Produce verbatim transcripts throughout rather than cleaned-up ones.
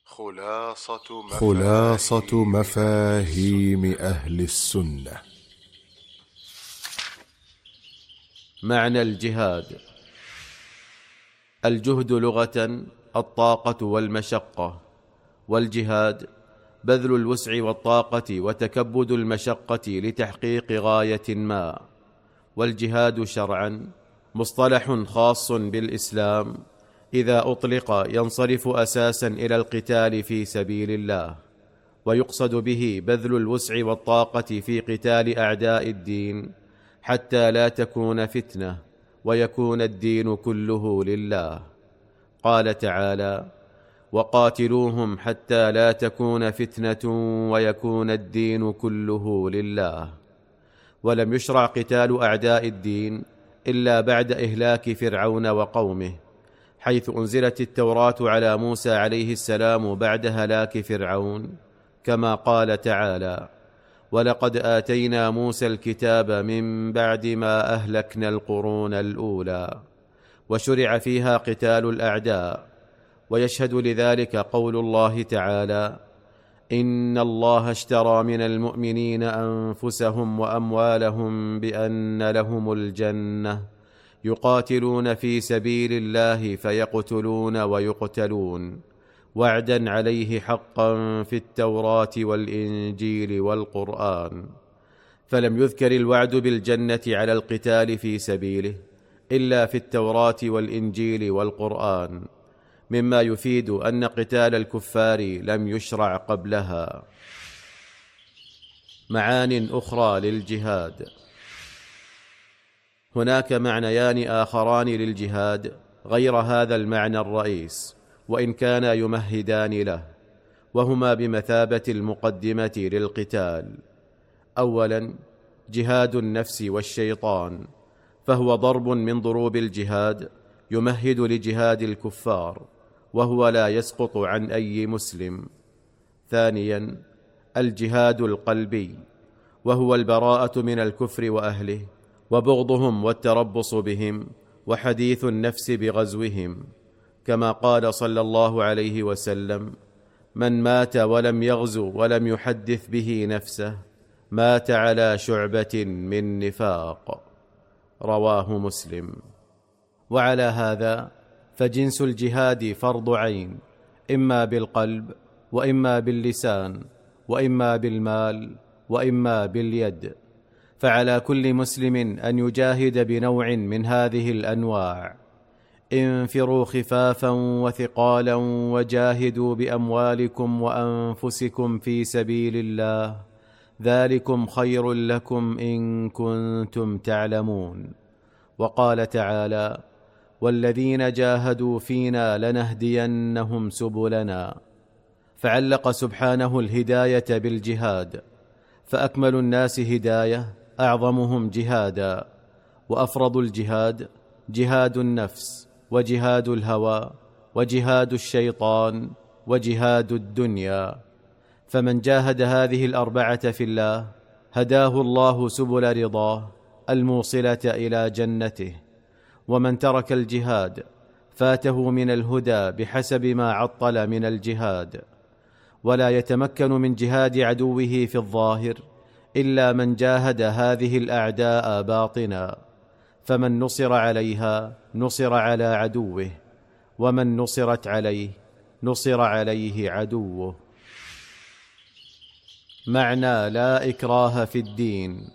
خلاصة مفاهيم, خلاصة مفاهيم أهل السنة. معنى الجهاد: الجهد لغة الطاقة والمشقة، والجهاد بذل الوسع والطاقة وتكبد المشقة لتحقيق غاية ما. والجهاد شرعا مصطلح خاص بالإسلام إذا أطلق ينصرف أساسا إلى القتال في سبيل الله، ويقصد به بذل الوسع والطاقة في قتال أعداء الدين حتى لا تكون فتنة ويكون الدين كله لله. قال تعالى: وقاتلوهم حتى لا تكون فتنة ويكون الدين كله لله. ولم يشرع قتال أعداء الدين إلا بعد إهلاك فرعون وقومه، حيث أنزلت التوراة على موسى عليه السلام بعد هلاك فرعون، كما قال تعالى: ولقد آتينا موسى الكتاب من بعد ما أهلكنا القرون الأولى. وشرع فيها قتال الأعداء، ويشهد لذلك قول الله تعالى: إن الله اشترى من المؤمنين أنفسهم وأموالهم بأن لهم الجنة يقاتلون في سبيل الله فيقتلون ويقتلون، وعدا عليه حقا في التوراة والإنجيل والقرآن. فلم يذكر الوعد بالجنة على القتال في سبيله إلا في التوراة والإنجيل والقرآن، مما يفيد أن قتال الكفار لم يشرع قبلها. معان أخرى للجهاد: هناك معنيان آخران للجهاد غير هذا المعنى الرئيس، وإن كانا يمهدان له، وهما بمثابة المقدمة للقتال. أولا، جهاد النفس والشيطان، فهو ضرب من ضروب الجهاد يمهد لجهاد الكفار، وهو لا يسقط عن أي مسلم. ثانيا، الجهاد القلبي، وهو البراءة من الكفر وأهله، وبغضهم والتربص بهم، وحديث النفس بغزوهم، كما قال صلى الله عليه وسلم: من مات ولم يغزو ولم يحدث به نفسه مات على شعبة من نفاق. رواه مسلم. وعلى هذا فجنس الجهاد فرض عين، إما بالقلب وإما باللسان وإما بالمال وإما باليد، فعلى كل مسلم أن يجاهد بنوع من هذه الأنواع. انفروا خفافا وثقالا وجاهدوا بأموالكم وأنفسكم في سبيل الله، ذلكم خير لكم إن كنتم تعلمون. وقال تعالى: والذين جاهدوا فينا لنهدينهم سبلنا. فعلق سبحانه الهداية بالجهاد، فأكمل الناس هداية أعظمهم جهادا، وأفرض الجهاد جهاد النفس وجهاد الهوى وجهاد الشيطان وجهاد الدنيا. فمن جاهد هذه الأربعة في الله هداه الله سبل رضاه الموصلة إلى جنته، ومن ترك الجهاد فاته من الهدى بحسب ما عطل من الجهاد. ولا يتمكن من جهاد عدوه في الظاهر إلا من جاهد هذه الأعداء باطنا، فمن نصر عليها نصر على عدوه، ومن نصرت عليه نصر عليه عدوه. معنى لا إكراه في الدين: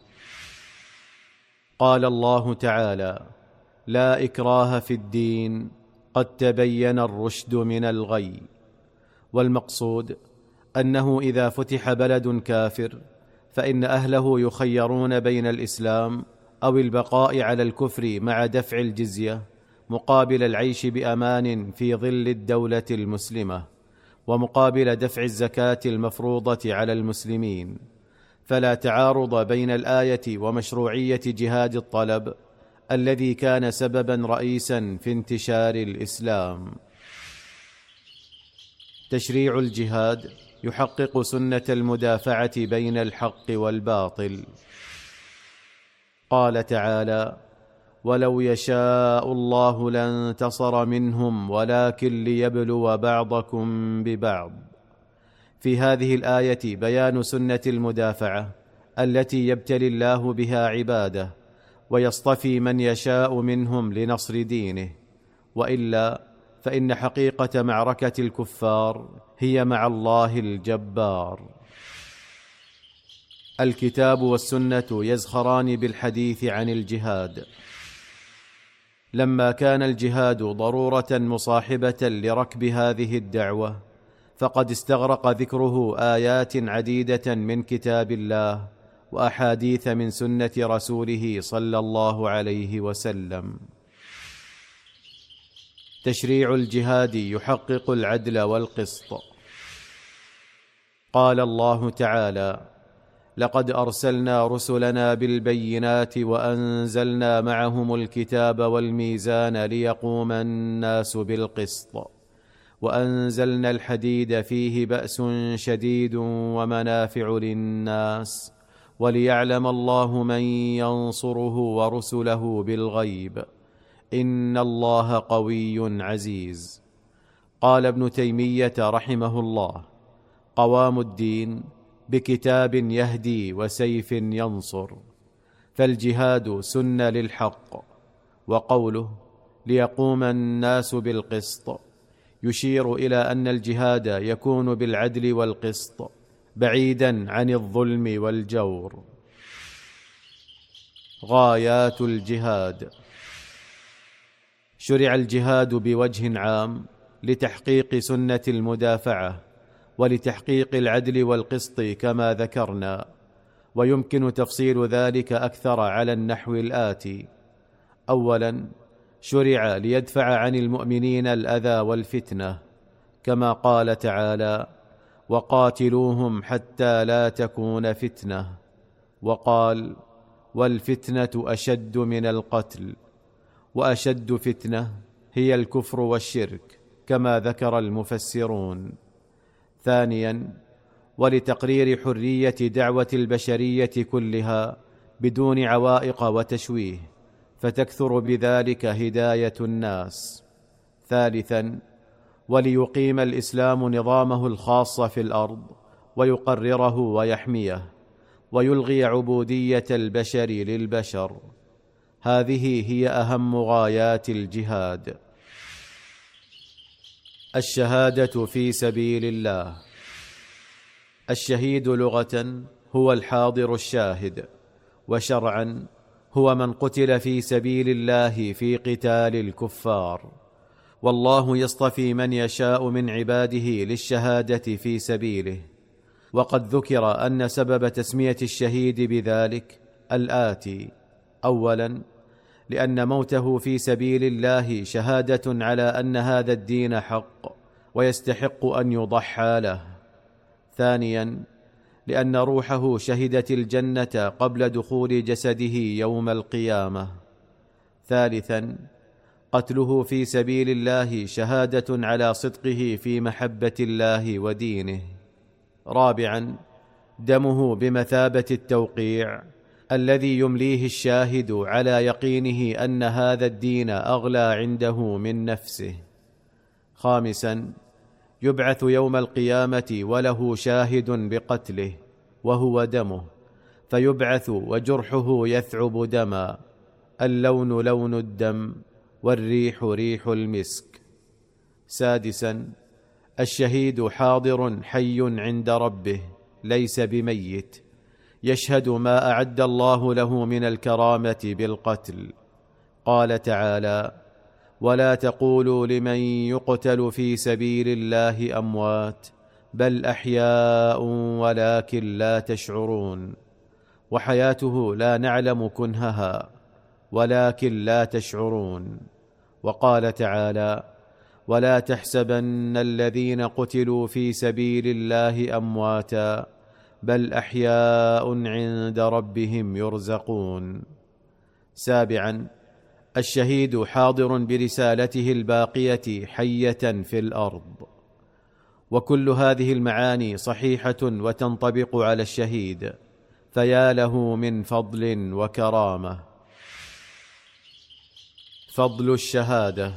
قال الله تعالى: لا إكراه في الدين قد تبين الرشد من الغي. والمقصود أنه إذا فتح بلد كافر فإن أهله يخيرون بين الإسلام أو البقاء على الكفر مع دفع الجزية مقابل العيش بأمان في ظل الدولة المسلمة، ومقابل دفع الزكاة المفروضة على المسلمين. فلا تعارض بين الآية ومشروعية جهاد الطلب الذي كان سببا رئيسا في انتشار الإسلام. تشريع الجهاد يحقق سنة المدافعة بين الحق والباطل. قال تعالى: ولو يشاء الله لانتصر منهم ولكن ليبلو بعضكم ببعض. في هذه الآية بيان سنة المدافعة التي يبتلي الله بها عباده ويصطفي من يشاء منهم لنصر دينه، وإلا فإن حقيقة معركة الكفار هي مع الله الجبار. الكتاب والسنة يزخران بالحديث عن الجهاد. لما كان الجهاد ضرورة مصاحبة لركب هذه الدعوة، فقد استغرق ذكره آيات عديدة من كتاب الله وأحاديث من سنة رسوله صلى الله عليه وسلم. تشريع الجهاد يحقق العدل والقسط. قال الله تعالى: لقد أرسلنا رسلنا بالبينات وأنزلنا معهم الكتاب والميزان ليقوم الناس بالقسط وأنزلنا الحديد فيه بأس شديد ومنافع للناس وليعلم الله من ينصره ورسله بالغيب إن الله قوي عزيز. قال ابن تيمية رحمه الله: قوام الدين بكتاب يهدي وسيف ينصر. فالجهاد سنة للحق. وقوله ليقوم الناس بالقسط يشير إلى أن الجهاد يكون بالعدل والقسط بعيدا عن الظلم والجور. غايات الجهاد. شرع الجهاد بوجه عام لتحقيق سنة المدافعة ولتحقيق العدل والقسط كما ذكرنا، ويمكن تفصيل ذلك أكثر على النحو الآتي: أولا، شرع ليدفع عن المؤمنين الأذى والفتنة، كما قال تعالى: وقاتلوهم حتى لا تكون فتنة، وقال: والفتنة أشد من القتل، وأشد فتنة هي الكفر والشرك كما ذكر المفسرون. ثانيا، ولتقرير حرية دعوة البشرية كلها بدون عوائق وتشويه، فتكثر بذلك هداية الناس. ثالثا، وليقيم الإسلام نظامه الخاص في الأرض ويقرره ويحميه ويلغي عبودية البشر للبشر. هذه هي أهم غايات الجهاد. الشهادة في سبيل الله. الشهيد لغة هو الحاضر الشاهد، وشرعا هو من قتل في سبيل الله في قتال الكفار. والله يصطفي من يشاء من عباده للشهادة في سبيله. وقد ذكر أن سبب تسمية الشهيد بذلك الآتي: أولا، لأن موته في سبيل الله شهادة على أن هذا الدين حق ويستحق أن يضحى له. ثانيا، لأن روحه شهدت الجنة قبل دخول جسده يوم القيامة. ثالثا، قتله في سبيل الله شهادة على صدقه في محبة الله ودينه. رابعا، دمه بمثابة التوقيع الذي يمليه الشاهد على يقينه أن هذا الدين أغلى عنده من نفسه. خامسا، يبعث يوم القيامة وله شاهد بقتله وهو دمه، فيبعث وجرحه يثعب دما، اللون لون الدم والريح ريح المسك. سادسا، الشهيد حاضر حي عند ربه ليس بميت، يشهد ما أعد الله له من الكرامة بالقتل. قال تعالى: ولا تقولوا لمن يقتل في سبيل الله أموات بل أحياء ولكن لا تشعرون. وحياته لا نعلم كنهها ولكن لا تشعرون. وقال تعالى: ولا تحسبن الذين قتلوا في سبيل الله أمواتا بل أحياء عند ربهم يرزقون. سابعا، الشهيد حاضر برسالته الباقية حية في الأرض. وكل هذه المعاني صحيحة وتنطبق على الشهيد، فيا له من فضل وكرامة. فضل الشهادة.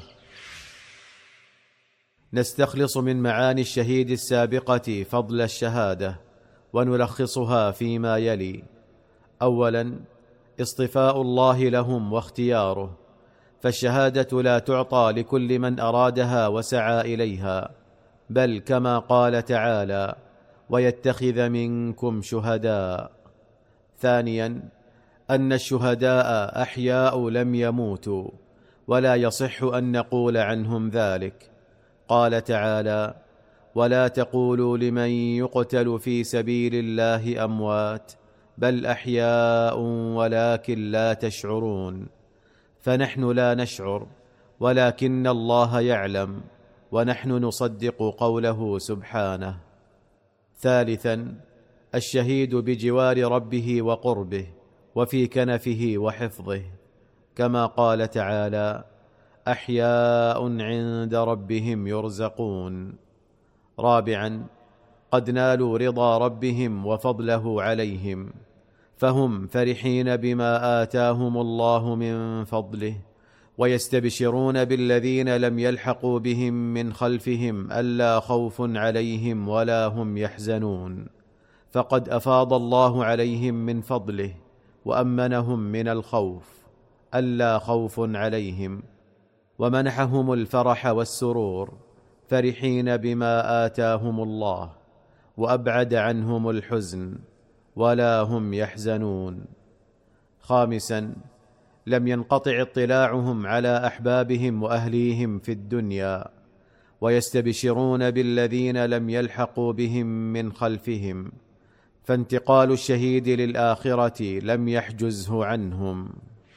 نستخلص من معاني الشهيد السابقة فضل الشهادة، ونلخصها فيما يلي: أولا، اصطفاء الله لهم واختياره، فالشهادة لا تعطى لكل من أرادها وسعى إليها، بل كما قال تعالى: ويتخذ منكم شهداء. ثانيا، أن الشهداء أحياء لم يموتوا، ولا يصح أن نقول عنهم ذلك. قال تعالى: ولا تقولوا لمن يقتل في سبيل الله أموات بل أحياء ولكن لا تشعرون. فنحن لا نشعر، ولكن الله يعلم، ونحن نصدق قوله سبحانه. ثالثا، الشهيد بجوار ربه وقربه، وفي كنفه وحفظه، كما قال تعالى: أحياء عند ربهم يرزقون. رابعا، قد نالوا رضا ربهم وفضله عليهم، فهم فرحين بما آتاهم الله من فضله، ويستبشرون بالذين لم يلحقوا بهم من خلفهم ألا خوف عليهم ولا هم يحزنون، فقد أفاض الله عليهم من فضله وأمنهم من الخوف ألا خوف عليهم، ومنحهم الفرح والسرور، فرحين بما آتاهم الله، وأبعد عنهم الحزن ولا هم يحزنون. خامسا، لم ينقطع اطلاعهم على أحبابهم وأهليهم في الدنيا، ويستبشرون بالذين لم يلحقوا بهم من خلفهم، فانتقال الشهيد للآخرة لم يحجزه عنهم.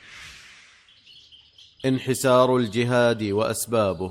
انحسار الجهاد وأسبابه.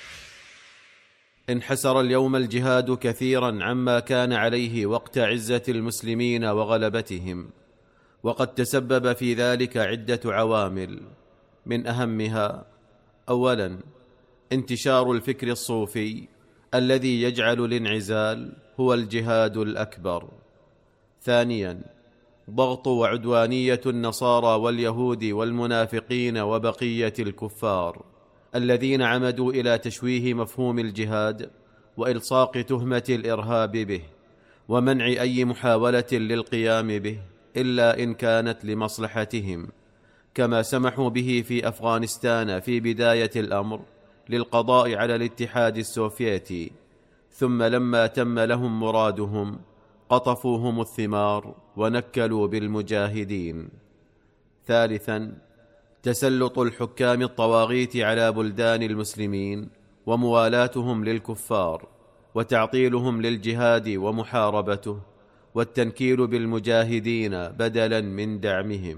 انحسر اليوم الجهاد كثيرا عما كان عليه وقت عزة المسلمين وغلبتهم، وقد تسبب في ذلك عدة عوامل، من أهمها: أولا، انتشار الفكر الصوفي الذي يجعل الانعزال هو الجهاد الأكبر. ثانيا، ضغط وعدوانية النصارى واليهود والمنافقين وبقية الكفار الذين عمدوا إلى تشويه مفهوم الجهاد وإلصاق تهمة الإرهاب به، ومنع أي محاولة للقيام به إلا إن كانت لمصلحتهم، كما سمحوا به في أفغانستان في بداية الأمر للقضاء على الاتحاد السوفيتي، ثم لما تم لهم مرادهم قطفوهم الثمار ونكلوا بالمجاهدين. ثالثا، تسلط الحكام الطواغيت على بلدان المسلمين وموالاتهم للكفار، وتعطيلهم للجهاد ومحاربته، والتنكيل بالمجاهدين بدلا من دعمهم.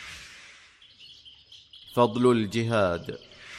فضل الجهاد.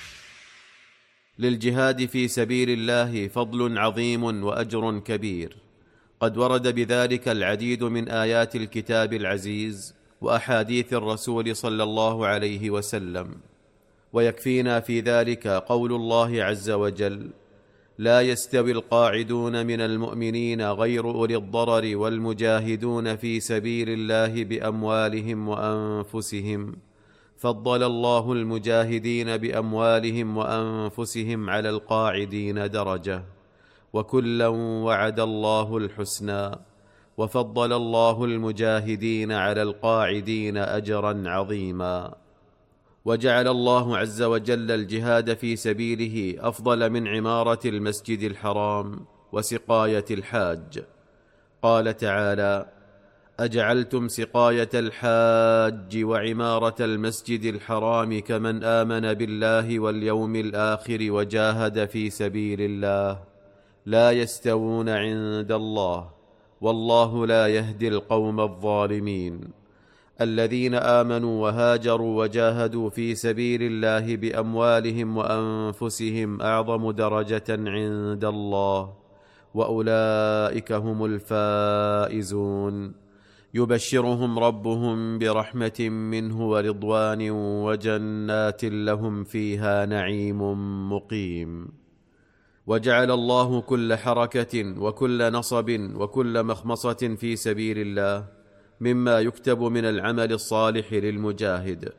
للجهاد في سبيل الله فضل عظيم وأجر كبير، قد ورد بذلك العديد من آيات الكتاب العزيز وأحاديث الرسول صلى الله عليه وسلم، ويكفينا في ذلك قول الله عز وجل: لا يستوي القاعدون من المؤمنين غير أولي الضرر والمجاهدون في سبيل الله بأموالهم وأنفسهم، فضل الله المجاهدين بأموالهم وأنفسهم على القاعدين درجة، وكلا وعد الله الحسنى، وفضل الله المجاهدين على القاعدين أجرا عظيما. وجعل الله عز وجل الجهاد في سبيله أفضل من عمارة المسجد الحرام وسقاية الحاج. قال تعالى: أجعلتم سقاية الحاج وعمارة المسجد الحرام كمن آمن بالله واليوم الآخر وجاهد في سبيل الله لا يستوون عند الله والله لا يهدي القوم الظالمين. الذين آمنوا وهاجروا وجاهدوا في سبيل الله بأموالهم وأنفسهم أعظم درجة عند الله، وأولئك هم الفائزون. يبشرهم ربهم برحمة منه ورضوان وجنات لهم فيها نعيم مقيم. وجعل الله كل حركة وكل نصب وكل مخمصة في سبيل الله مما يكتب من العمل الصالح للمجاهد،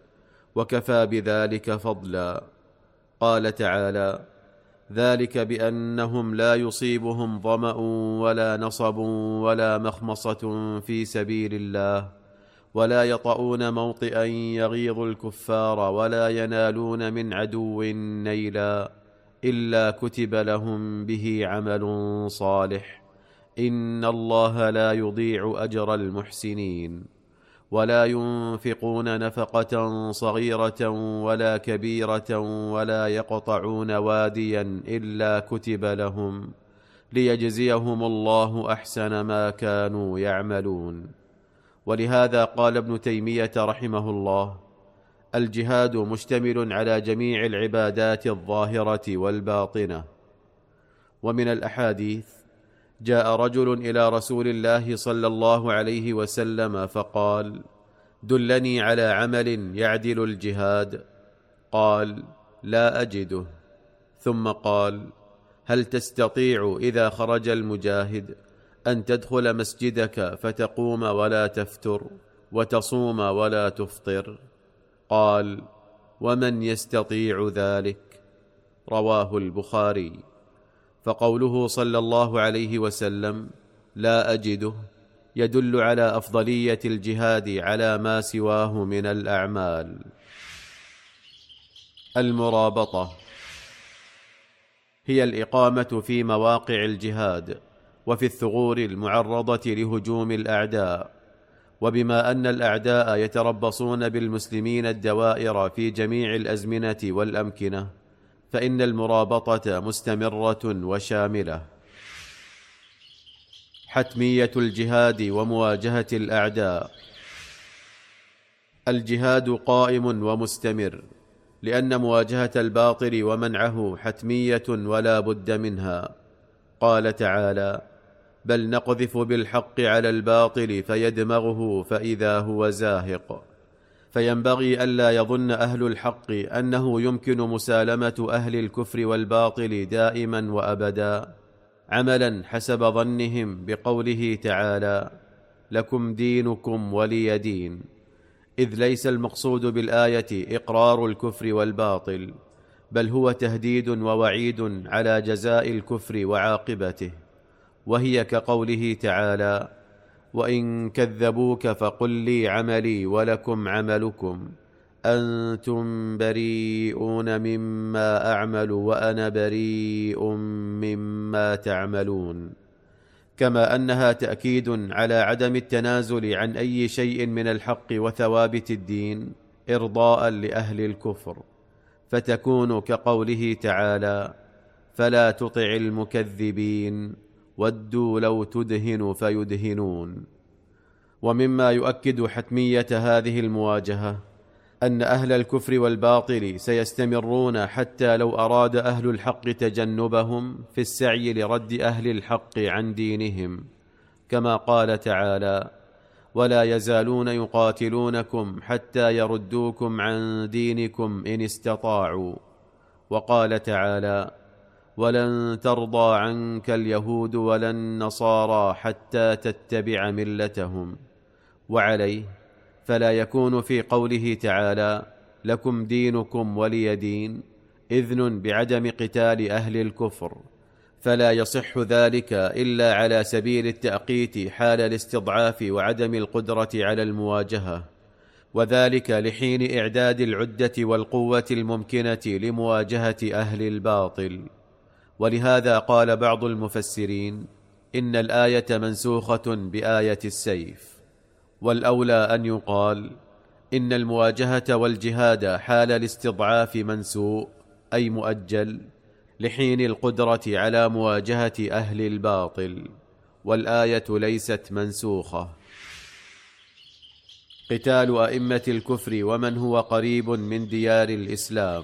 وكفى بذلك فضلا. قال تعالى: ذلك بأنهم لا يصيبهم ظمأ ولا نصب ولا مخمصة في سبيل الله، ولا يطؤون موطئا يغيظ الكفار، ولا ينالون من عدو نيلا إلا كتب لهم به عمل صالح، إن الله لا يضيع أجر المحسنين. ولا ينفقون نفقة صغيرة ولا كبيرة، ولا يقطعون واديا إلا كتب لهم، ليجزيهم الله أحسن ما كانوا يعملون. ولهذا قال ابن تيمية رحمه الله: الجهاد مشتمل على جميع العبادات الظاهرة والباطنة. ومن الأحاديث: جاء رجل إلى رسول الله صلى الله عليه وسلم فقال: دلني على عمل يعدل الجهاد. قال: لا أجده. ثم قال: هل تستطيع إذا خرج المجاهد أن تدخل مسجدك فتقوم ولا تفتر، وتصوم ولا تفطر؟ قال: ومن يستطيع ذلك؟ رواه البخاري. فقوله صلى الله عليه وسلم: لا أجده، يدل على أفضلية الجهاد على ما سواه من الأعمال. المرابطة هي الإقامة في مواقع الجهاد وفي الثغور المعرضة لهجوم الأعداء. وبما أن الأعداء يتربصون بالمسلمين الدوائر في جميع الأزمنة والأمكنة، فإن المرابطة مستمرة وشاملة. حتمية الجهاد ومواجهة الأعداء. الجهاد قائم ومستمر، لأن مواجهة الباطل ومنعه حتمية ولا بد منها. قال تعالى: بل نقذف بالحق على الباطل فيدمغه فإذا هو زاهق. فينبغي ألا يظن أهل الحق أنه يمكن مسالمة أهل الكفر والباطل دائما وأبدا، عملا حسب ظنهم بقوله تعالى: لكم دينكم ولي دين، إذ ليس المقصود بالآية إقرار الكفر والباطل، بل هو تهديد ووعيد على جزاء الكفر وعاقبته. وهي كقوله تعالى: وإن كذبوك فقل لي عملي ولكم عملكم، أنتم بريئون مما أعمل وأنا بريء مما تعملون. كما أنها تأكيد على عدم التنازل عن أي شيء من الحق وثوابت الدين إرضاء لأهل الكفر، فتكون كقوله تعالى: فلا تطع المكذبين ودوا لو تدهن فيدهنون. ومما يؤكد حتمية هذه المواجهة أن أهل الكفر والباطل سيستمرون حتى لو أراد أهل الحق تجنبهم في السعي لرد أهل الحق عن دينهم، كما قال تعالى: ولا يزالون يقاتلونكم حتى يردوكم عن دينكم إن استطاعوا. وقال تعالى: ولن ترضى عنك اليهود ولا النصارى حتى تتبع ملتهم. وعليه فلا يكون في قوله تعالى: لكم دينكم ولي دين إذن بعدم قتال أهل الكفر، فلا يصح ذلك إلا على سبيل التأقيت حال الاستضعاف وعدم القدرة على المواجهة، وذلك لحين إعداد العدة والقوة الممكنة لمواجهة أهل الباطل. ولهذا قال بعض المفسرين: إن الآية منسوخة بآية السيف. والأولى أن يقال: إن المواجهة والجهاد حال الاستضعاف منسوء، أي مؤجل، لحين القدرة على مواجهة أهل الباطل، والآية ليست منسوخة. قتال أئمة الكفر ومن هو قريب من ديار الإسلام.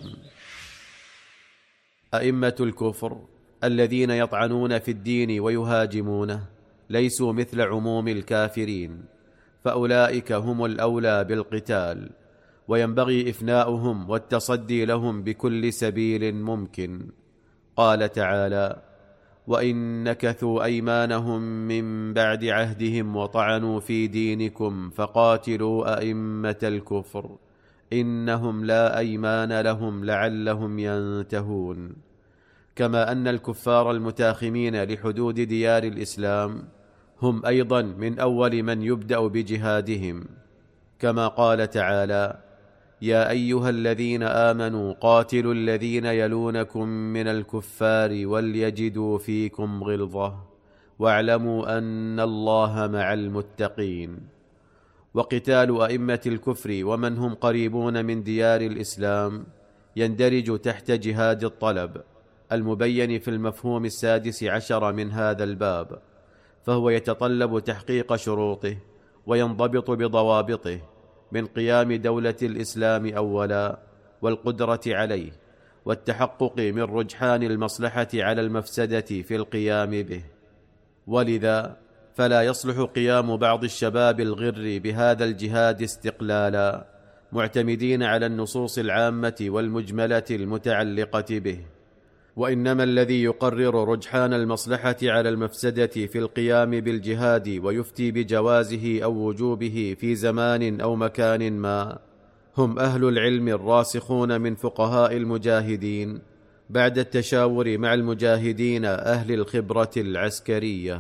أئمة الكفر الذين يطعنون في الدين ويهاجمونه ليسوا مثل عموم الكافرين، فأولئك هم الأولى بالقتال، وينبغي إفناؤهم والتصدي لهم بكل سبيل ممكن. قال تعالى: وإن نكثوا أيمانهم من بعد عهدهم وطعنوا في دينكم فقاتلوا أئمة الكفر إنهم لا أيمان لهم لعلهم ينتهون. كما أن الكفار المتاخمين لحدود ديار الإسلام هم أيضا من أول من يبدأ بجهادهم، كما قال تعالى: يا أيها الذين آمنوا قاتلوا الذين يلونكم من الكفار وليجدوا فيكم غلظة واعلموا أن الله مع المتقين. وقتال أئمة الكفر ومن هم قريبون من ديار الإسلام يندرج تحت جهاد الطلب المبين في المفهوم السادس عشر من هذا الباب، فهو يتطلب تحقيق شروطه وينضبط بضوابطه من قيام دولة الإسلام أولا، والقدرة عليه، والتحقق من رجحان المصلحة على المفسدة في القيام به. ولذا فلا يصلح قيام بعض الشباب الغر بهذا الجهاد استقلالا معتمدين على النصوص العامة والمجملة المتعلقة به، وإنما الذي يقرر رجحان المصلحة على المفسدة في القيام بالجهاد ويفتي بجوازه أو وجوبه في زمان أو مكان ما هم أهل العلم الراسخون من فقهاء المجاهدين بعد التشاور مع المجاهدين أهل الخبرة العسكرية.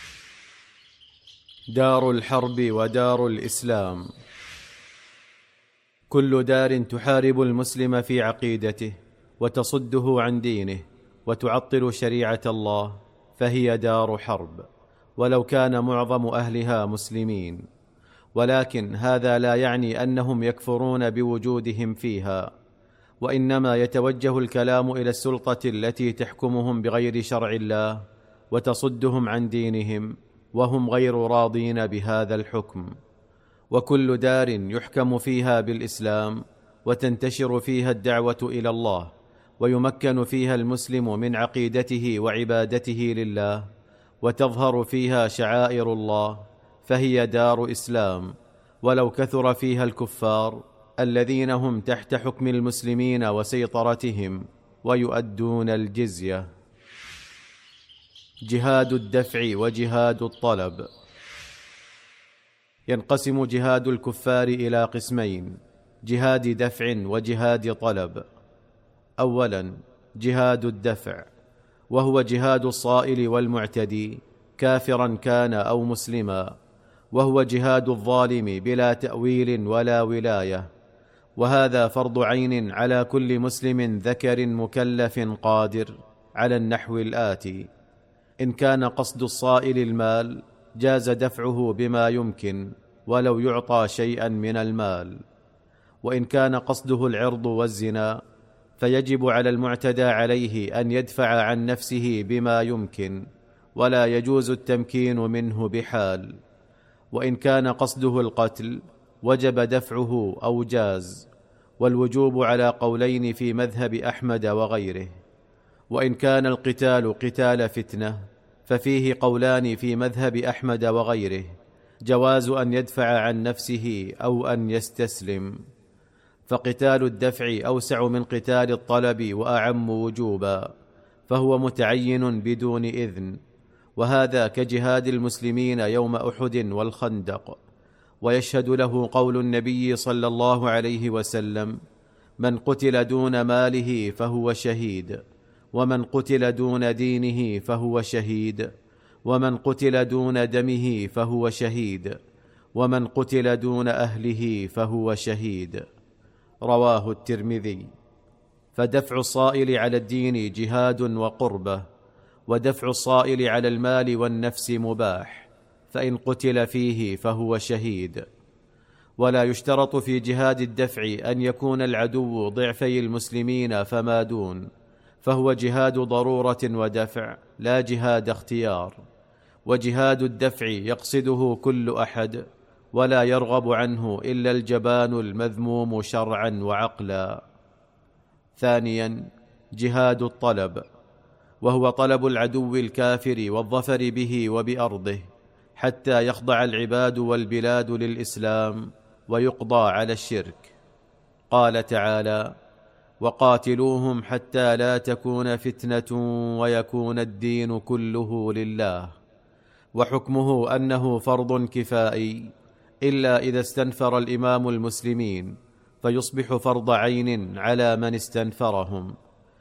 دار الحرب ودار الإسلام. كل دار تحارب المسلم في عقيدته وتصده عن دينه وتعطل شريعة الله فهي دار حرب، ولو كان معظم أهلها مسلمين. ولكن هذا لا يعني أنهم يكفرون بوجودهم فيها، وإنما يتوجه الكلام إلى السلطة التي تحكمهم بغير شرع الله وتصدهم عن دينهم وهم غير راضين بهذا الحكم. وكل دار يحكم فيها بالإسلام وتنتشر فيها الدعوة إلى الله ويمكن فيها المسلم من عقيدته وعبادته لله وتظهر فيها شعائر الله فهي دار إسلام، ولو كثر فيها الكفار الذين هم تحت حكم المسلمين وسيطرتهم ويؤدون الجزية. جهاد الدفع وجهاد الطلب. ينقسم جهاد الكفار إلى قسمين: جهاد دفع وجهاد طلب. أولا، جهاد الدفع، وهو جهاد الصائل والمعتدي كافرا كان أو مسلما، وهو جهاد الظالم بلا تأويل ولا ولاية، وهذا فرض عين على كل مسلم ذكر مكلف قادر على النحو الآتي: إن كان قصد الصائل المال جاز دفعه بما يمكن ولو يعطى شيئا من المال، وإن كان قصده العرض والزنا فيجب على المعتدى عليه أن يدفع عن نفسه بما يمكن ولا يجوز التمكين منه بحال، وإن كان قصده القتل وجب دفعه أو جاز، والوجوب على قولين في مذهب أحمد وغيره. وإن كان القتال قتال فتنة ففيه قولان في مذهب أحمد وغيره: جواز أن يدفع عن نفسه أو أن يستسلم. فقتال الدفع أوسع من قتال الطلب وأعم وجوبا، فهو متعين بدون إذن، وهذا كجهاد المسلمين يوم أحد والخندق. ويشهد له قول النبي صلى الله عليه وسلم: من قتل دون ماله فهو شهيد، ومن قتل دون دينه فهو شهيد، ومن قتل دون دمه فهو شهيد، ومن قتل دون أهله فهو شهيد. رواه الترمذي. فدفع الصائل على الدين جهاد وقربة، ودفع الصائل على المال والنفس مباح، فإن قتل فيه فهو شهيد. ولا يشترط في جهاد الدفع أن يكون العدو ضعفي المسلمين فما دون، فهو جهاد ضرورة ودفع لا جهاد اختيار. وجهاد الدفع يقصده كل أحد ولا يرغب عنه إلا الجبان المذموم شرعا وعقلا. ثانيا، جهاد الطلب، وهو طلب العدو الكافر والظفر به وبأرضه حتى يخضع العباد والبلاد للإسلام ويقضى على الشرك. قال تعالى: وقاتلوهم حتى لا تكون فتنة ويكون الدين كله لله. وحكمه أنه فرض كفائي إلا إذا استنفر الإمام المسلمين فيصبح فرض عين على من استنفرهم.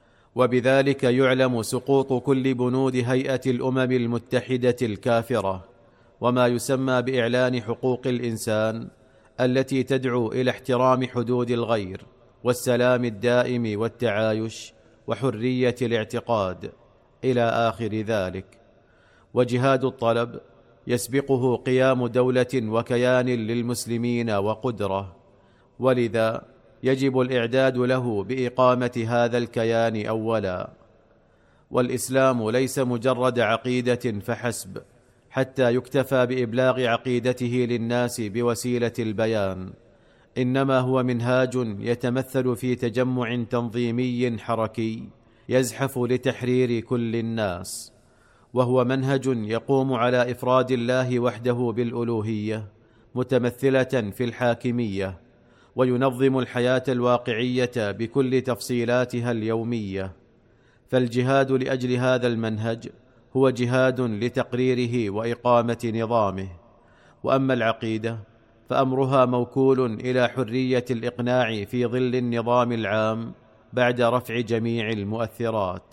وبذلك يعلم سقوط كل بنود هيئة الأمم المتحدة الكافرة، وما يسمى بإعلان حقوق الإنسان التي تدعو إلى احترام حدود الغير والسلام الدائم والتعايش وحرية الاعتقاد إلى آخر ذلك. وجهاد الطلب يسبقه قيام دولة وكيان للمسلمين وقدرة، ولذا يجب الإعداد له بإقامة هذا الكيان أولا. والإسلام ليس مجرد عقيدة فحسب حتى يكتفى بإبلاغ عقيدته للناس بوسيلة البيان، إنما هو منهاج يتمثل في تجمع تنظيمي حركي يزحف لتحرير كل الناس، وهو منهج يقوم على إفراد الله وحده بالألوهية متمثلة في الحاكمية، وينظم الحياة الواقعية بكل تفصيلاتها اليومية. فالجهاد لأجل هذا المنهج هو جهاد لتقريره وإقامة نظامه. وأما العقيدة فأمرها موكول إلى حرية الإقناع في ظل النظام العام بعد رفع جميع المؤثرات.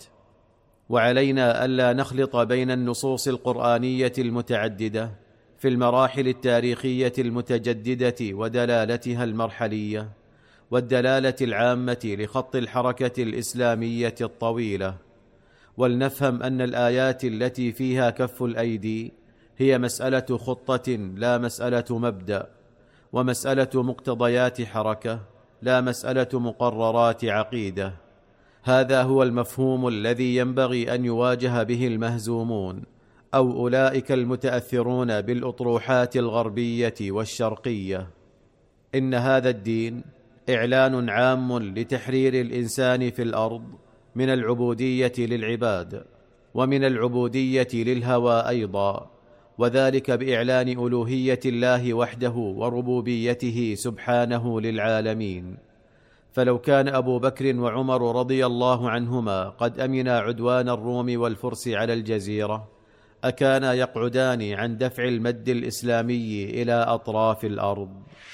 وعلينا ألا نخلط بين النصوص القرآنية المتعددة في المراحل التاريخية المتجددة ودلالتها المرحلية، والدلالة العامة لخط الحركة الإسلامية الطويلة. ولنفهم أن الآيات التي فيها كف الأيدي هي مسألة خطة لا مسألة مبدأ، ومسألة مقتضيات حركة لا مسألة مقررات عقيدة. هذا هو المفهوم الذي ينبغي أن يواجه به المهزومون أو أولئك المتأثرون بالأطروحات الغربية والشرقية. إن هذا الدين إعلان عام لتحرير الإنسان في الأرض من العبودية للعباد، ومن العبودية للهوى أيضا، وذلك بإعلان ألوهية الله وحده وربوبيته سبحانه للعالمين. فلو كان أبو بكر وعمر رضي الله عنهما قد أمنا عدوان الروم والفرس على الجزيرة، أكانا يقعدان عن دفع المد الإسلامي إلى أطراف الأرض.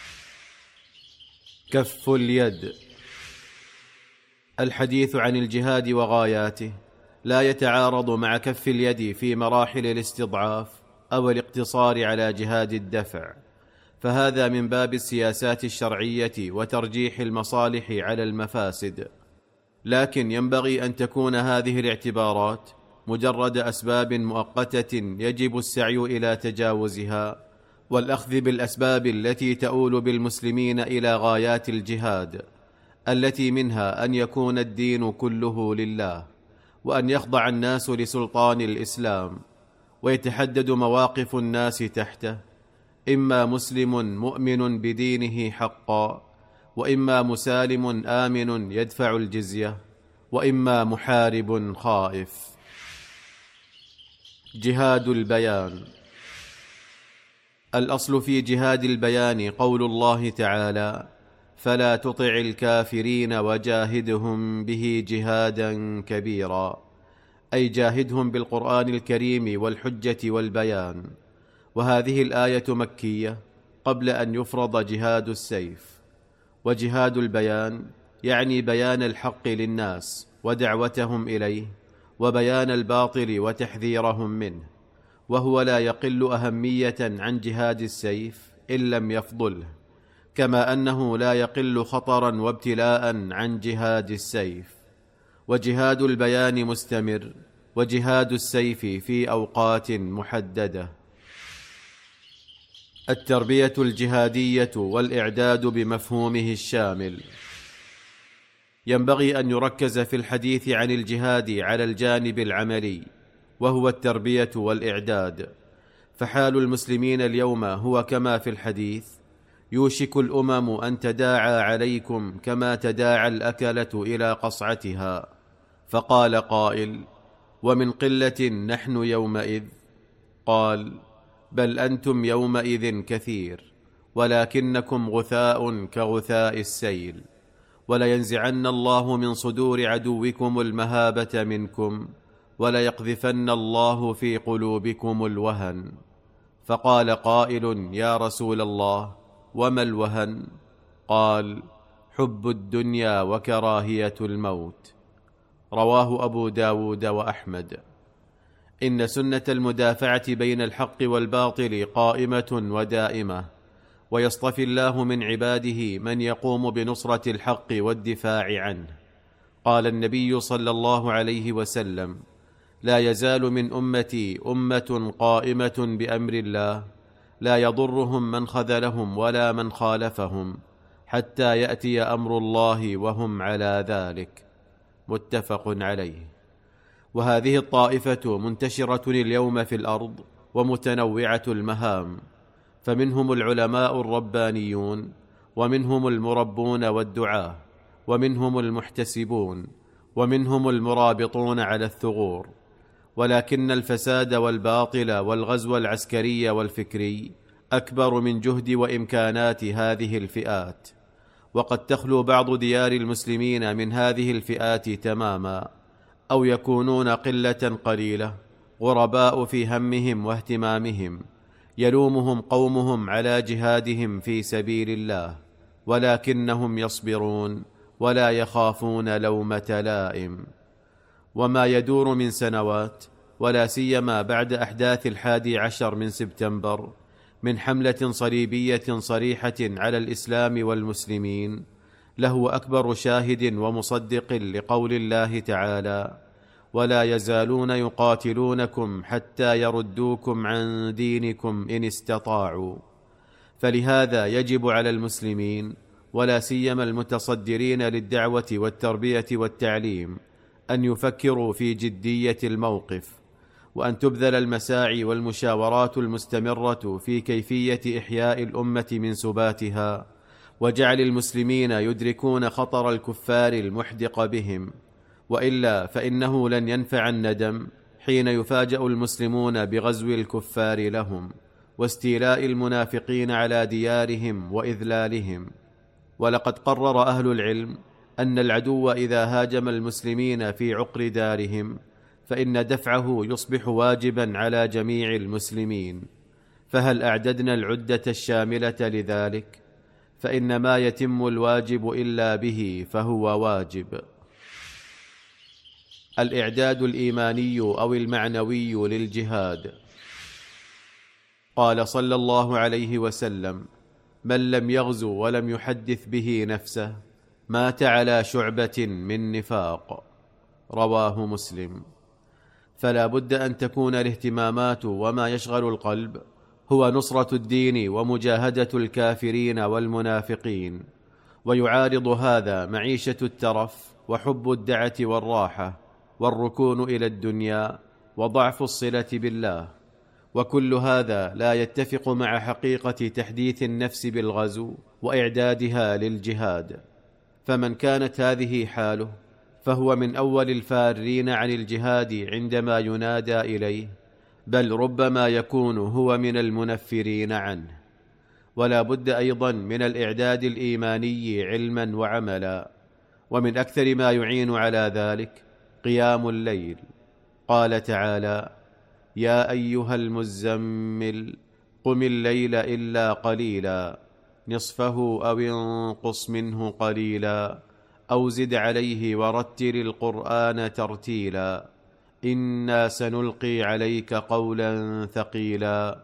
كف اليد. الحديث عن الجهاد وغاياته لا يتعارض مع كف اليد في مراحل الاستضعاف أو الاقتصار على جهاد الدفع، فهذا من باب السياسات الشرعية وترجيح المصالح على المفاسد. لكن ينبغي أن تكون هذه الاعتبارات مجرد أسباب مؤقتة يجب السعي إلى تجاوزها، والأخذ بالأسباب التي تؤول بالمسلمين إلى غايات الجهاد، التي منها أن يكون الدين كله لله، وأن يخضع الناس لسلطان الإسلام، ويتحدد مواقف الناس تحته، إما مسلم مؤمن بدينه حقا، وإما مسالم آمن يدفع الجزية، وإما محارب خائف. جهاد البيان. الأصل في جهاد البيان قول الله تعالى: فلا تطع الكافرين وجاهدهم به جهادا كبيرا، أي جاهدهم بالقرآن الكريم والحجة والبيان. وهذه الآية مكية قبل أن يفرض جهاد السيف. وجهاد البيان يعني بيان الحق للناس ودعوتهم إليه، وبيان الباطل وتحذيرهم منه، وهو لا يقل أهمية عن جهاد السيف إن لم يفضله، كما أنه لا يقل خطرا وابتلاء عن جهاد السيف. وجهاد البيان مستمر، وجهاد السيف في أوقات محددة. التربية الجهادية والإعداد بمفهومه الشامل. ينبغي أن يركز في الحديث عن الجهاد على الجانب العملي، وهو التربية والإعداد. فحال المسلمين اليوم هو كما في الحديث: يوشك الأمم أن تداعى عليكم كما تداعى الأكلة إلى قصعتها. فقال قائل: ومن قلة نحن يومئذ؟ قال: بل أنتم يومئذ كثير، ولكنكم غثاء كغثاء السيل، ولينزعن الله من صدور عدوكم المهابة منكم، وليقذفن الله في قلوبكم الوهن. فقال قائل: يا رسول الله، وما الوهن؟ قال: حب الدنيا وكراهية الموت. رواه أبو داود وأحمد. إن سنة المدافعة بين الحق والباطل قائمة ودائمة، ويصطفي الله من عباده من يقوم بنصرة الحق والدفاع عنه. قال النبي صلى الله عليه وسلم: لا يزال من أمتي أمة قائمة بأمر الله لا يضرهم من خذلهم ولا من خالفهم حتى يأتي أمر الله وهم على ذلك. متفق عليه. وهذه الطائفة منتشرة اليوم في الأرض ومتنوعة المهام، فمنهم العلماء الربانيون، ومنهم المربون والدعاة، ومنهم المحتسبون، ومنهم المرابطون على الثغور. ولكن الفساد والباطل والغزو العسكري والفكري أكبر من جهد وإمكانات هذه الفئات، وقد تخلو بعض ديار المسلمين من هذه الفئات تماما، أو يكونون قلة قليلة غرباء في همهم واهتمامهم، يلومهم قومهم على جهادهم في سبيل الله، ولكنهم يصبرون ولا يخافون لومة لائم. وما يدور من سنوات، ولا سيما بعد أحداث الحادي عشر من سبتمبر، من حملة صليبية صريحة على الإسلام والمسلمين، له أكبر شاهد ومصدق لقول الله تعالى: ولا يزالون يقاتلونكم حتى يردوكم عن دينكم إن استطاعوا. فلهذا يجب على المسلمين، ولا سيما المتصدرين للدعوة والتربية والتعليم، أن يفكروا في جدية الموقف، وأن تبذل المساعي والمشاورات المستمرة في كيفية إحياء الأمة من سباتها، وجعل المسلمين يدركون خطر الكفار المحدق بهم، وإلا فإنه لن ينفع الندم حين يفاجأ المسلمون بغزو الكفار لهم واستيلاء المنافقين على ديارهم وإذلالهم. ولقد قرر أهل العلم أن العدو إذا هاجم المسلمين في عقر دارهم فإن دفعه يصبح واجبا على جميع المسلمين. فهل أعددنا العدة الشاملة لذلك؟ فإن ما يتم الواجب إلا به فهو واجب. الإعداد الإيماني أو المعنوي للجهاد. قال صلى الله عليه وسلم: من لم يغزو ولم يحدث به نفسه مات على شعبة من نفاق. رواه مسلم. فلا بد أن تكون الاهتمامات وما يشغل القلب هو نصرة الدين ومجاهدة الكافرين والمنافقين، ويعارض هذا معيشة الترف وحب الدعة والراحة والركون إلى الدنيا وضعف الصلة بالله، وكل هذا لا يتفق مع حقيقة تحديث النفس بالغزو وإعدادها للجهاد. فمن كانت هذه حاله فهو من أول الفارين عن الجهاد عندما ينادى إليه، بل ربما يكون هو من المنفرين عنه. ولا بد أيضا من الإعداد الإيماني علما وعملا، ومن أكثر ما يعين على ذلك قيام الليل. قال تعالى: يا أيها المزمل قم الليل إلا قليلا نصفه أو انقص منه قليلا أو زد عليه ورتل القرآن ترتيلا إنا سنلقي عليك قولا ثقيلا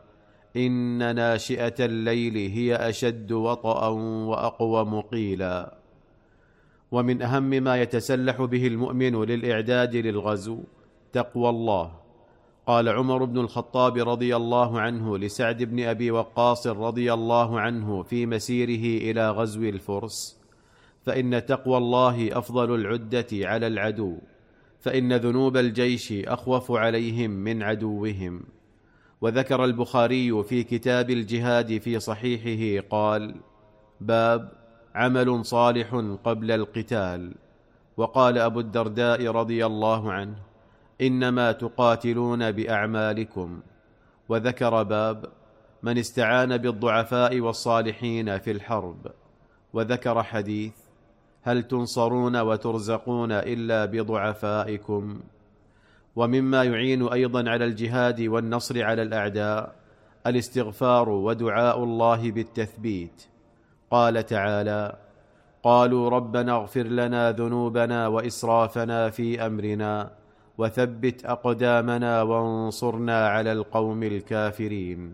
إن ناشئة الليل هي أشد وطئا وأقوم قيلا. ومن أهم ما يتسلح به المؤمن للإعداد للغزو تقوى الله. قال عمر بن الخطاب رضي الله عنه لسعد بن أبي وقاص رضي الله عنه في مسيره إلى غزو الفرس: فإن تقوى الله أفضل العدة على العدو، فإن ذنوب الجيش أخوف عليهم من عدوهم. وذكر البخاري في كتاب الجهاد في صحيحه قال: باب عمل صالح قبل القتال. وقال أبو الدرداء رضي الله عنه: إنما تقاتلون بأعمالكم. وذكر باب من استعان بالضعفاء والصالحين في الحرب. وذكر حديث: هل تنصرون وترزقون إلا بضعفائكم. ومما يعين أيضا على الجهاد والنصر على الأعداء الاستغفار ودعاء الله بالتثبيت. قال تعالى: قالوا ربنا اغفر لنا ذنوبنا وإسرافنا في أمرنا وثبت أقدامنا وانصرنا على القوم الكافرين.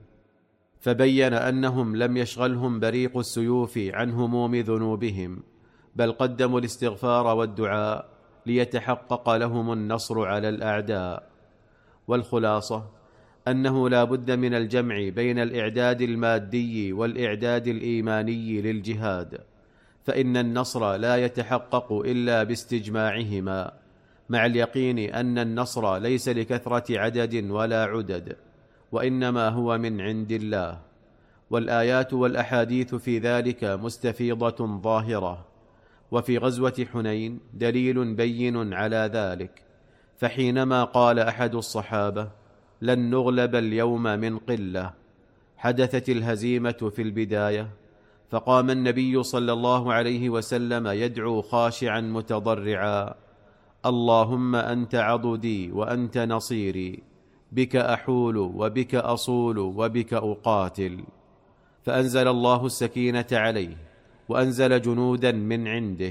فبين أنهم لم يشغلهم بريق السيوف عن هموم ذنوبهم، بل قدموا الاستغفار والدعاء ليتحقق لهم النصر على الأعداء. والخلاصة أنه لا بد من الجمع بين الإعداد المادي والإعداد الإيماني للجهاد، فإن النصر لا يتحقق إلا باستجماعهما، مع اليقين أن النصر ليس لكثرة عدد ولا عدد، وإنما هو من عند الله. والآيات والأحاديث في ذلك مستفيضة ظاهرة، وفي غزوة حنين دليل بين على ذلك. فحينما قال أحد الصحابة لن نغلب اليوم من قلة، حدثت الهزيمة في البداية، فقام النبي صلى الله عليه وسلم يدعو خاشعا متضرعا: اللهم أنت عضدي وأنت نصيري، بك أحول وبك أصول وبك أقاتل. فأنزل الله السكينة عليه وأنزل جنودا من عنده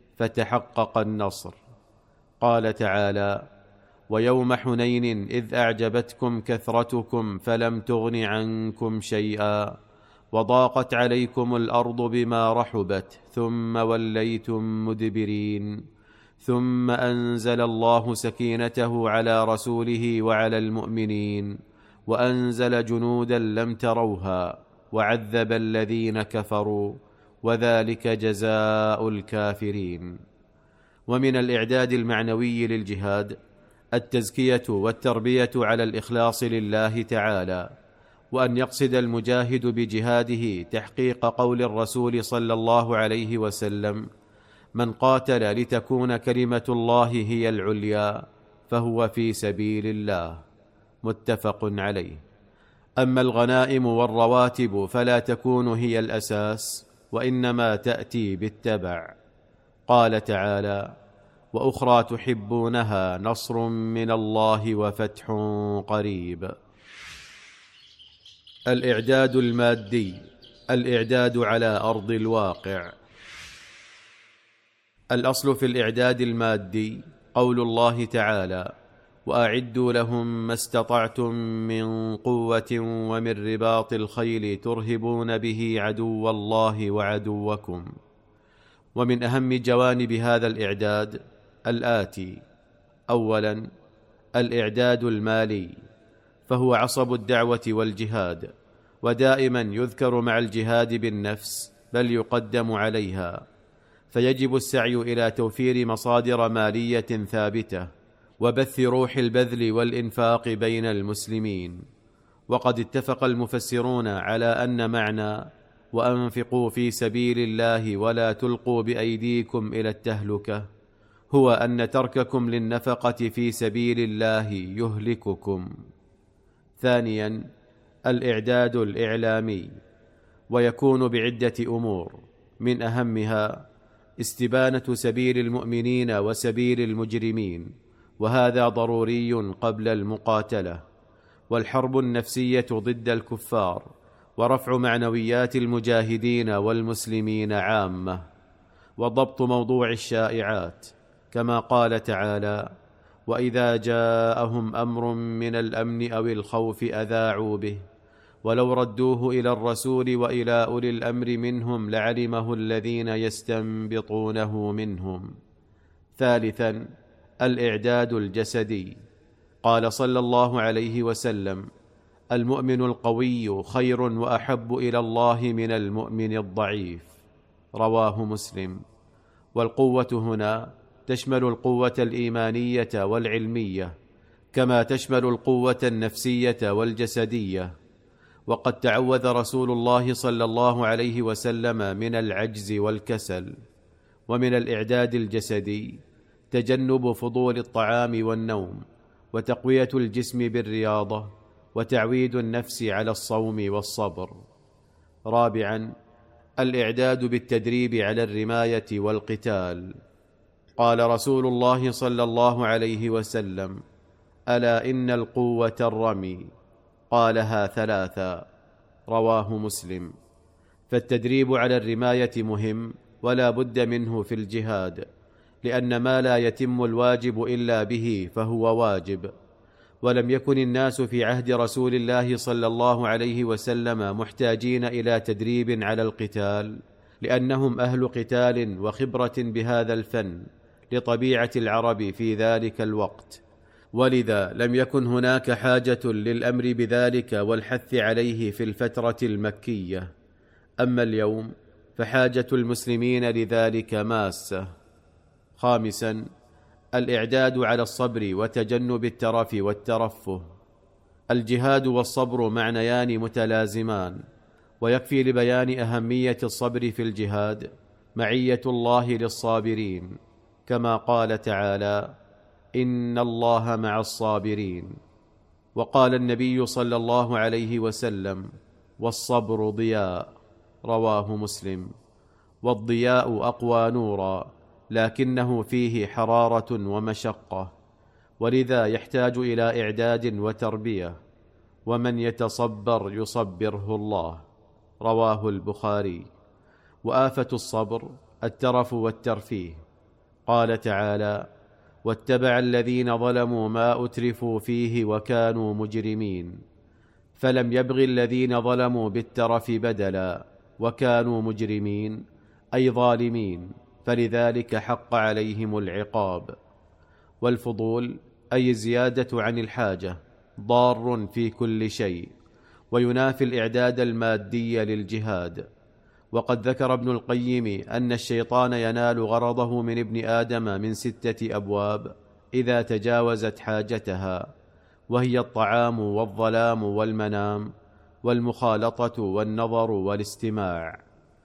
فتحقق النصر. قال تعالى: ويوم حنين إذ أعجبتكم كثرتكم فلم تغن عنكم شيئا وضاقت عليكم الأرض بما رحبت ثم وليتم مدبرين، ثم أنزل الله سكينته على رسوله وعلى المؤمنين وأنزل جنودا لم تروها وعذب الذين كفروا، وذلك جزاء الكافرين. ومن الإعداد المعنوي للجهاد التزكية والتربية على الإخلاص لله تعالى، وأن يقصد المجاهد بجهاده تحقيق قول الرسول صلى الله عليه وسلم: من قاتل لتكون كلمة الله هي العليا فهو في سبيل الله، متفق عليه. أما الغنائم والرواتب فلا تكون هي الأساس، وإنما تأتي بالتبع. قال تعالى: وأخرى تحبونها نصر من الله وفتح قريب. الإعداد المادي، الإعداد على أرض الواقع. الأصل في الإعداد المادي قول الله تعالى: وأعدوا لهم ما استطعتم من قوة ومن رباط الخيل ترهبون به عدو الله وعدوكم. ومن أهم جوانب هذا الإعداد الآتي: أولا، الإعداد المالي، فهو عصب الدعوة والجهاد، ودائما يذكر مع الجهاد بالنفس بل يقدم عليها، فيجب السعي إلى توفير مصادر مالية ثابتة وبث روح البذل والإنفاق بين المسلمين. وقد اتفق المفسرون على أن معنى وأنفقوا في سبيل الله ولا تلقوا بأيديكم إلى التهلكة هو أن ترككم للنفقة في سبيل الله يهلككم. ثانيا، الإعداد الإعلامي، ويكون بعدة أمور، من أهمها استبانة سبيل المؤمنين وسبيل المجرمين، وهذا ضروري قبل المقاتلة، والحرب النفسية ضد الكفار، ورفع معنويات المجاهدين والمسلمين عامة، وضبط موضوع الشائعات، كما قال تعالى: وإذا جاءهم أمر من الأمن أو الخوف أذاعوا به ولو ردوه إلى الرسول وإلى أولي الأمر منهم لعلمه الذين يستنبطونه منهم. ثالثا، الإعداد الجسدي، قال صلى الله عليه وسلم: المؤمن القوي خير وأحب إلى الله من المؤمن الضعيف، رواه مسلم. والقوة هنا تشمل القوة الإيمانية والعلمية، كما تشمل القوة النفسية والجسدية. وقد تعوذ رسول الله صلى الله عليه وسلم من العجز والكسل. ومن الإعداد الجسدي تجنب فضول الطعام والنوم، وتقوية الجسم بالرياضة، وتعويد النفس على الصوم والصبر. رابعا، الإعداد بالتدريب على الرماية والقتال. قال رسول الله صلى الله عليه وسلم: ألا إن القوة الرمي، قالها ثلاثا، رواه مسلم. فالتدريب على الرماية مهم ولا بد منه في الجهاد، لأن ما لا يتم الواجب إلا به فهو واجب. ولم يكن الناس في عهد رسول الله صلى الله عليه وسلم محتاجين إلى تدريب على القتال، لأنهم أهل قتال وخبرة بهذا الفن لطبيعة العرب في ذلك الوقت، ولذا لم يكن هناك حاجة للأمر بذلك والحث عليه في الفترة المكية. أما اليوم فحاجة المسلمين لذلك ماسة. خامسا، الإعداد على الصبر وتجنب الترف والترفه. الجهاد والصبر معنيان متلازمان، ويكفي لبيان أهمية الصبر في الجهاد معية الله للصابرين، كما قال تعالى: إن الله مع الصابرين. وقال النبي صلى الله عليه وسلم: والصبر ضياء، رواه مسلم. والضياء أقوى نورا، لكنه فيه حرارة ومشقة، ولذا يحتاج إلى إعداد وتربية، ومن يتصبر يصبره الله، رواه البخاري. وآفة الصبر الترف والترفيه. قال تعالى: واتبع الذين ظلموا ما أترفوا فيه وكانوا مجرمين، فلم يبغ الذين ظلموا بالترف بدلا وكانوا مجرمين، أي ظالمين، فلذلك حق عليهم العقاب. والفضول أي الزيادة عن الحاجة ضار في كل شيء، وينافي الإعداد المادي للجهاد. وقد ذكر ابن القيم أن الشيطان ينال غرضه من ابن آدم من ستة أبواب إذا تجاوزت حاجتها، وهي الطعام والظلام والمنام والمخالطة والنظر والاستماع.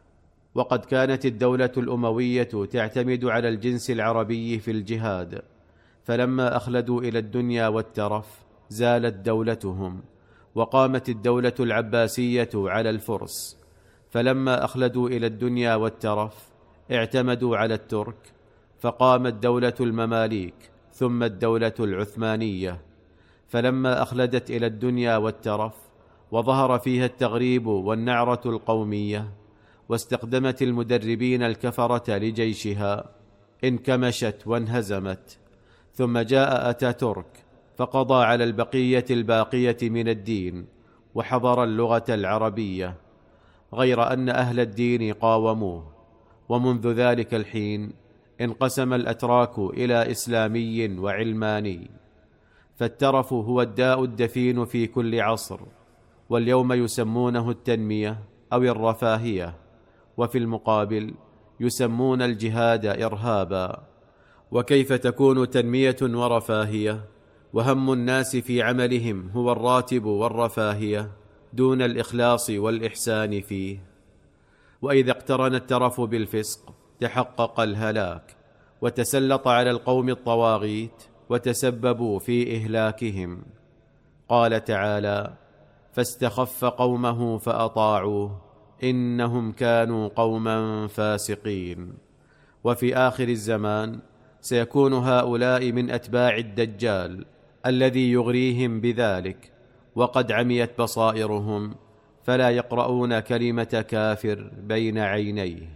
وقد كانت الدولة الأموية تعتمد على الجنس العربي في الجهاد، فلما أخلدوا إلى الدنيا والترف زالت دولتهم، وقامت الدولة العباسية على الفرس، فلما أخلدوا إلى الدنيا والترف اعتمدوا على الترك، فقامت دولة المماليك، ثم الدولة العثمانية، فلما أخلدت إلى الدنيا والترف وظهر فيها التغريب والنعرة القومية، واستخدمت المدربين الكفرة لجيشها، انكمشت وانهزمت. ثم جاء أتاتورك فقضى على البقية الباقية من الدين، وحضر اللغة العربية، غير أن أهل الدين قاوموه. ومنذ ذلك الحين انقسم الأتراك إلى إسلامي وعلماني، فالترف هو الداء الدفين في كل عصر، واليوم يسمونه التنمية أو الرفاهية، وفي المقابل يسمون الجهاد إرهابا. وكيف تكون تنمية ورفاهية وهم الناس في عملهم هو الراتب والرفاهية دون الإخلاص والإحسان فيه؟ وإذا اقترن الترف بالفسق تحقق الهلاك، وتسلط على القوم الطواغيت وتسببوا في إهلاكهم. قال تعالى: فاستخف قومه فأطاعوه إنهم كانوا قوما فاسقين. وفي آخر الزمان سيكون هؤلاء من أتباع الدجال الذي يغريهم بذلك، وقد عميت بصائرهم فلا يقرؤون كلمة كافر بين عينيه.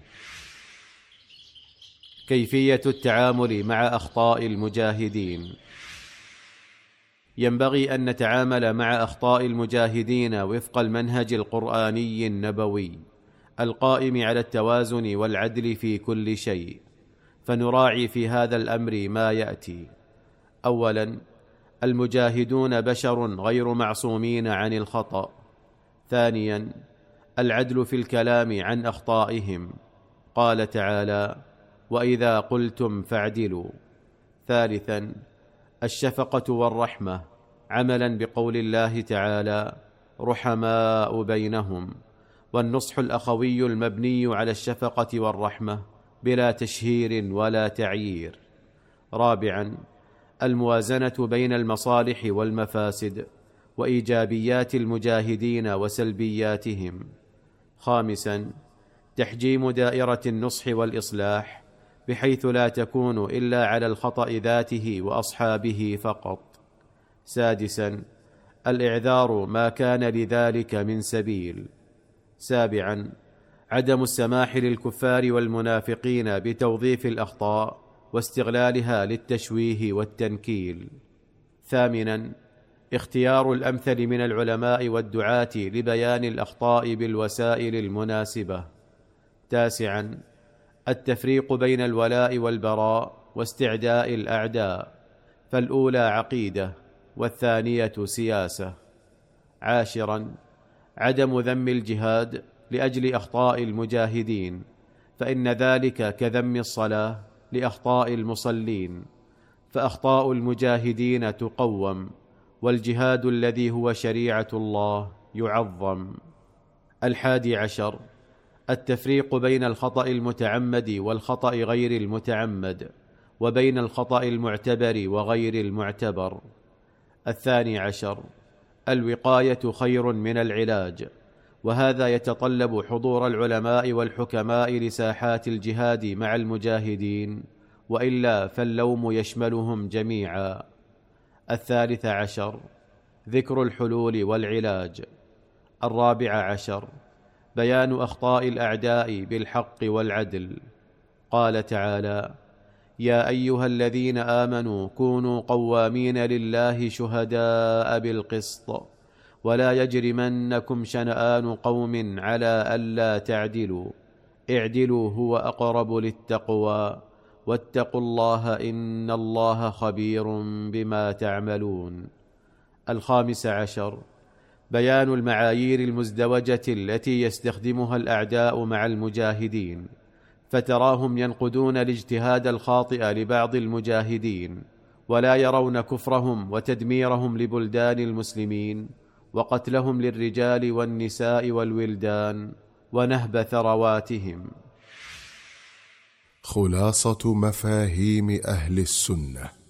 كيفية التعامل مع أخطاء المجاهدين. ينبغي أن نتعامل مع أخطاء المجاهدين وفق المنهج القرآني النبوي القائم على التوازن والعدل في كل شيء، فنراعي في هذا الأمر ما يأتي. أولا، المجاهدون بشر غير معصومين عن الخطأ. ثانيا، العدل في الكلام عن أخطائهم، قال تعالى: وإذا قلتم فاعدلوا. ثالثا، الشفقة والرحمة، عملا بقول الله تعالى: رحماء بينهم، والنصح الأخوي المبني على الشفقة والرحمة بلا تشهير ولا تعيير. رابعا، الموازنة بين المصالح والمفاسد، وإيجابيات المجاهدين وسلبياتهم. خامسا، تحجيم دائرة النصح والإصلاح، بحيث لا تكون إلا على الخطأ ذاته وأصحابه فقط. سادسا، الإعذار ما كان لذلك من سبيل. سابعا، عدم السماح للكفار والمنافقين بتوظيف الأخطاء واستغلالها للتشويه والتنكيل. ثامنا، اختيار الأمثل من العلماء والدعاة لبيان الأخطاء بالوسائل المناسبة. تاسعا، التفريق بين الولاء والبراء واستعداء الأعداء، فالأولى عقيدة والثانية سياسة. عاشرا، عدم ذم الجهاد لأجل أخطاء المجاهدين، فإن ذلك كذم الصلاة لأخطاء المصلين، فأخطاء المجاهدين تقوم، والجهاد الذي هو شريعة الله يعظم. الحادي عشر، التفريق بين الخطأ المتعمد والخطأ غير المتعمد، وبين الخطأ المعتبر وغير المعتبر. الثاني عشر، الوقاية خير من العلاج، وهذا يتطلب حضور العلماء والحكماء لساحات الجهاد مع المجاهدين، وإلا فاللوم يشملهم جميعا. الثالث عشر، ذكر الحلول والعلاج. الرابع عشر، بيان أخطاء الأعداء بالحق والعدل. قال تعالى: يا أيها الذين آمنوا كونوا قوامين لله شهداء بالقسط، ولا يجرمنكم شنآن قوم على ألا تعدلوا، اعدلوا هو أقرب للتقوى، واتقوا الله إن الله خبير بما تعملون. الخامس عشر، بيان المعايير المزدوجة التي يستخدمها الأعداء مع المجاهدين، فتراهم ينقدون الاجتهاد الخاطئ لبعض المجاهدين، ولا يرون كفرهم وتدميرهم لبلدان المسلمين، وقتلهم للرجال والنساء والولدان، ونهب ثرواتهم. خلاصة مفاهيم أهل السنة.